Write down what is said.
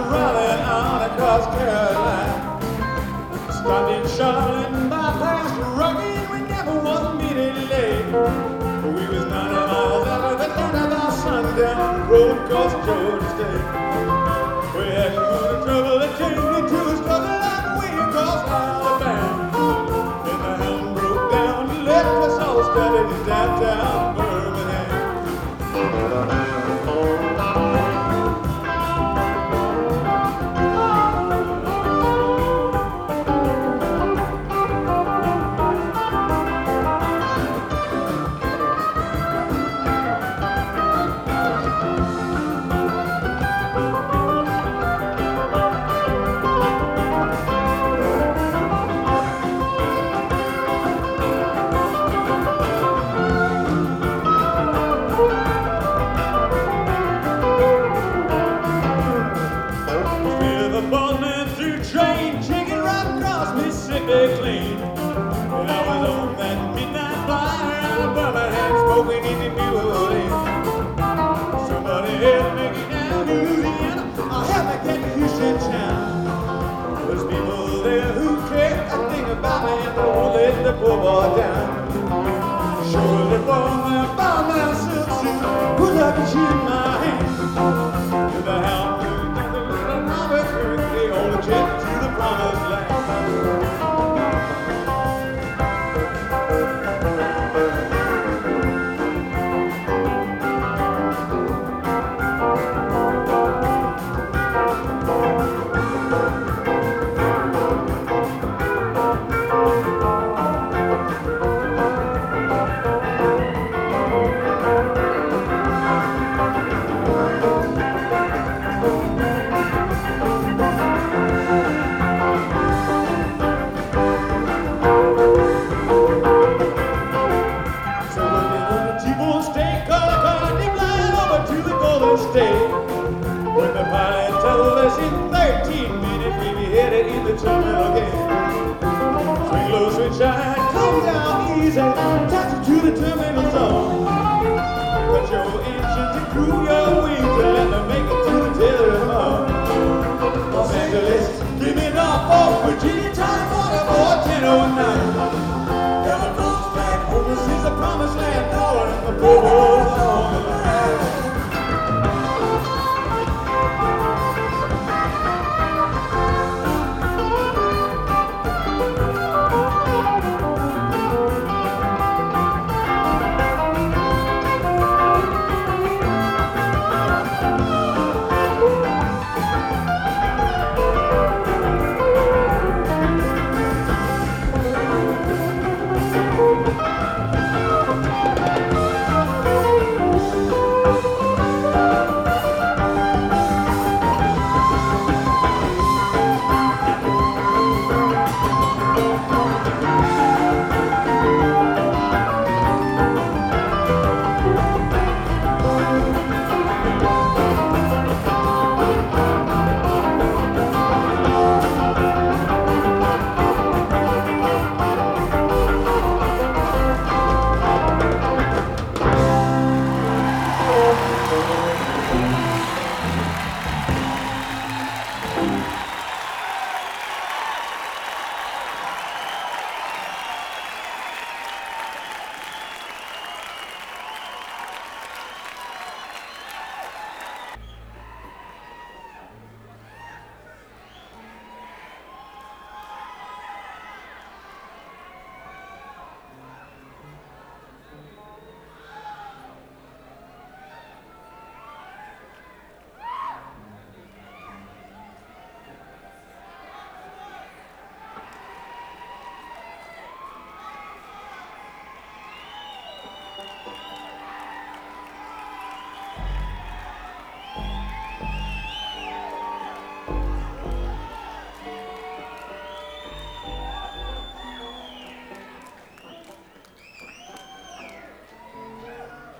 rallying on across Carolina. Stopped in Charlotte and bypassed Rugged. We never was a minute late. We was 90 miles out of Atlanta by sundown, road across Georgia State. We had to move the trouble that changed me to a struggle like way across Alabama. Then the helm broke down and left us all stranded in downtown Birmingham. Clean. And I was on that midnight flyer out of Birmingham, smoking in the New Orleans. Somebody help me get down to Louisiana, I'll help me get to Houston town. There's people there who care a thing about me and won't let the poor boy down. Surely for me, found my silk suit, put up a shoe in my hand. To the house, to the Albuquerque, on the jet to the promised land. When the pilot told us in 13 minutes we'd be headed in the terminal gate. Swing low, switch high, come down easy, touch it to the terminal zone. Cut your engines and crew your wings and let them make it to the telephone. Los Angeles, give me Norfolk, Virginia, time 44, 1009.